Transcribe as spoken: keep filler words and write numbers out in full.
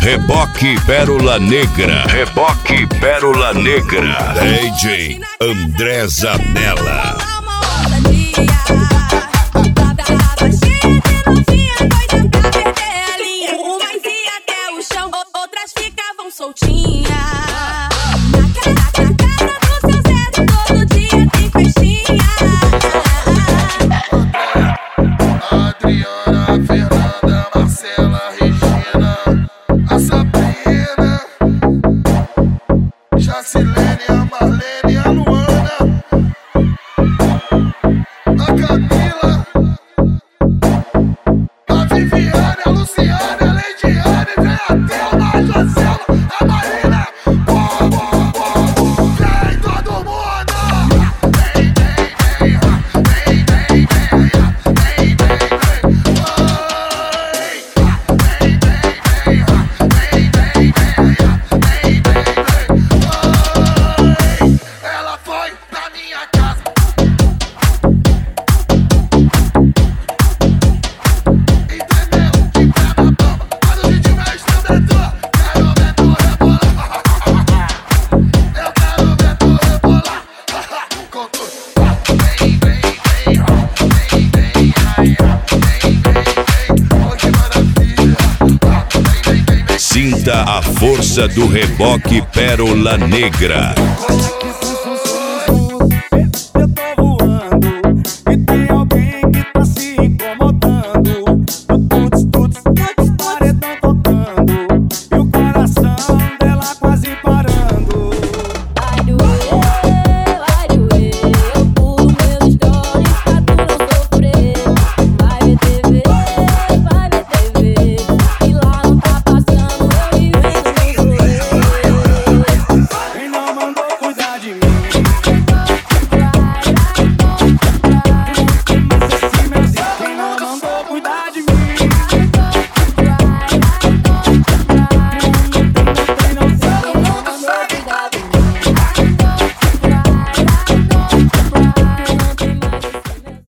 Reboque Pérola Negra. Reboque Pérola Negra. D J André Zanella. Outras ficavam soltinhas. Adriana, Fernanda, Marcela, Regina, a Sabrina, Jacilene, a Marlene, a Luana, a Camila, a Viviane, a Luciane, a Leidiane, vem a Thelma, a Jocela, a Marina. Boa, boa, boa, boa. Vem todo mundo. Vem, vem, vem, vem, vem, vem, vem, vem. Ela foi na minha casa. Entendeu? De pé na bamba, mas o ritmo é estudantor. Quero ver tu rebolar. Eu quero ver tu rebolar. Com tudo. Vem, vem, vem, vem, vem, ai, vem, vem, vem. Oh, que maravilha. Vem, vem, vem, vem. Sinta a força do Reboque Pérola Negra.